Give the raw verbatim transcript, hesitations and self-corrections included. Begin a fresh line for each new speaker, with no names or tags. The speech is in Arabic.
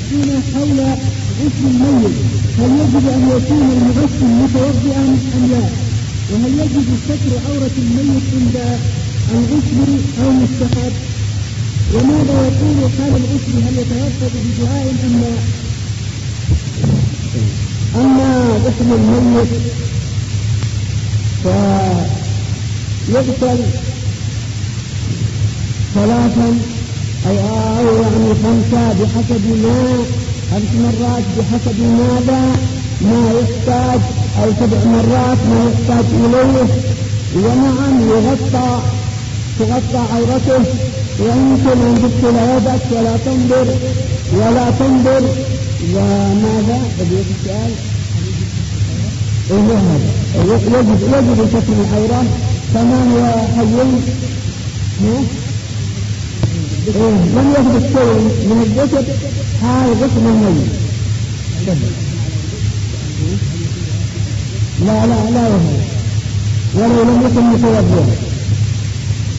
هنا حول غسل الميت، هل يجب أن يكون المغسل متوضئا أم لا؟ وهل يجب ستر عورة الميت عند الغسل أو مستحب؟ وماذا يقول حال الغسل، هل يتوضأ بدعاء أم لا؟
أما غسل الميت فيغسل ثلاثا أو أو يعني خمسة بحسب ما خمس مرات بحسب ماذا ما يحتاج، أو سبع مرات ما يحتاج إليه. ونعم يغطى تغطى عورته، ويمكن أن تدخل يدك ولا تنظر ولا تنظر. وماذا بديت السؤال؟ إيه هذا يجب يجب ستر العورة كمان يا حيين. إيه لم يثبت شيء من الجسد حال غسل الميت. لا لا لا يهمل ولو لم يكن متوضئا.